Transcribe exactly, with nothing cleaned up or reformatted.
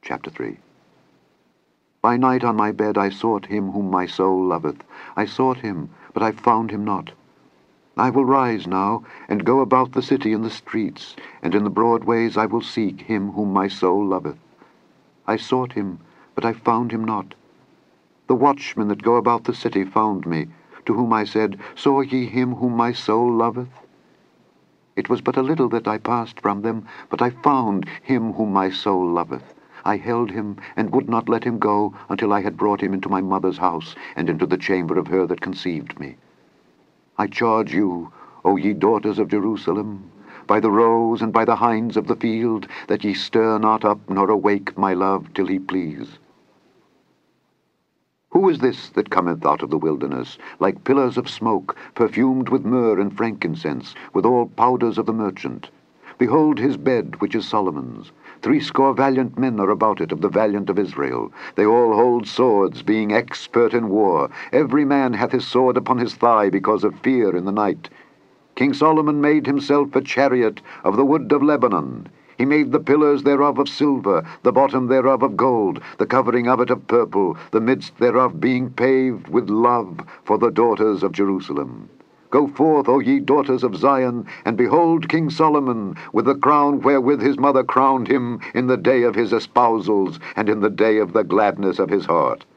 Chapter three. By night on my bed I sought him whom my soul loveth. I sought him, but I found him not. I will rise now, and go about the city in the streets, and in the broad ways I will seek him whom my soul loveth. I sought him, but I found him not. The watchmen that go about the city found me, to whom I said, Saw ye him whom my soul loveth? It was but a little that I passed from them, but I found him whom my soul loveth. I held him, and would not let him go, until I had brought him into my mother's house, and into the chamber of her that conceived me. I charge you, O ye daughters of Jerusalem, by the roes and by the hinds of the field, that ye stir not up nor awake my love till he please. Who is this that cometh out of the wilderness, like pillars of smoke, perfumed with myrrh and frankincense, with all powders of the merchant? Behold his bed, which is Solomon's. Threescore valiant men are about it, of the valiant of Israel. They all hold swords, being expert in war. Every man hath his sword upon his thigh, because of fear in the night. King Solomon made himself a chariot of the wood of Lebanon. He made the pillars thereof of silver, the bottom thereof of gold, the covering of it of purple, the midst thereof being paved with love for the daughters of Jerusalem. Go forth, O ye daughters of Zion, and behold King Solomon, with the crown wherewith his mother crowned him in the day of his espousals, and in the day of the gladness of his heart.